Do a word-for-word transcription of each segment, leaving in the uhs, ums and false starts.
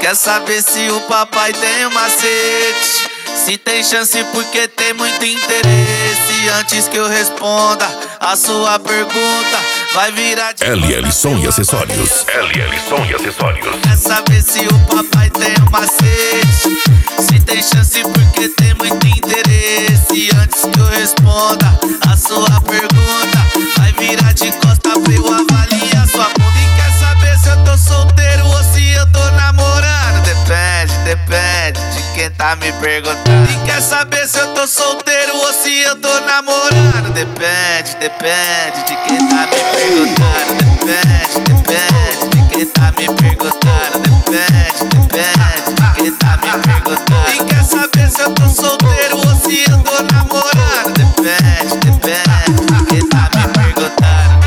Quer saber se o papai tem um macete? Se tem chance porque tem muito interesse. Antes que eu responda a sua pergunta, vai virar de L L Som e Acessórios. L L Som e Acessórios. Quer saber se o papai tem um macete? Se tem chance porque tem muito interesse. Antes que eu responda a sua pergunta, vai virar de costa pra eu avaliar sua bunda. E quer saber se eu tô solteiro ou se eu tô namorando? Depende, depende de quem tá me perguntando. E quer saber se eu tô solteiro ou se eu tô namorando? Depende, depende de quem tá me perguntando. Depende, depende de quem tá me perguntando. Depende, depende de quem tá me perguntando. E quer saber se eu tô solteiro ou se eu tô namorando? Depende, depende de quem tá me perguntando.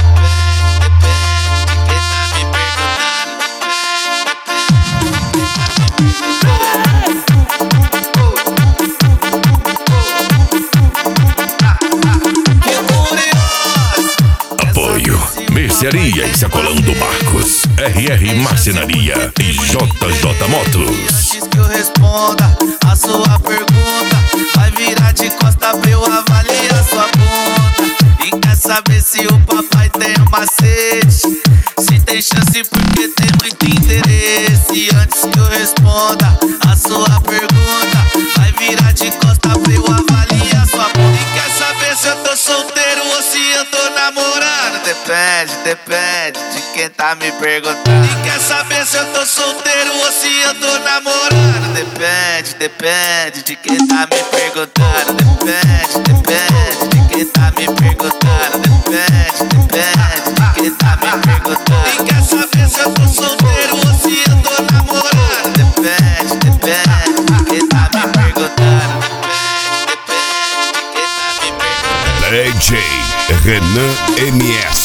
Mercearia e Sacolão do Marcos, R R Marcenaria e J J Motos. Antes que eu responda a sua pergunta, vai virar de costa pra eu avaliar sua bunda. E quer saber se o papai tem um macete? Se tem chance porque tem muito interesse. Antes que eu responda a sua pergunta, vai virar de costa pra eu avaliar sua bunda. E quer saber se eu tô solteiro ou se eu tô namorando? Depende, depende de quem tá me perguntando. E quer saber se eu tô solteiro ou se eu tô namorando? Depende, depende de quem tá me perguntando. Depende, depende de quem tá me perguntando. Depende, depende de quem tá me perguntando. E quer saber se eu tô solteiro ou se eu tô namorando? Depende, depende de quem tá me perguntando. D J Renan M S.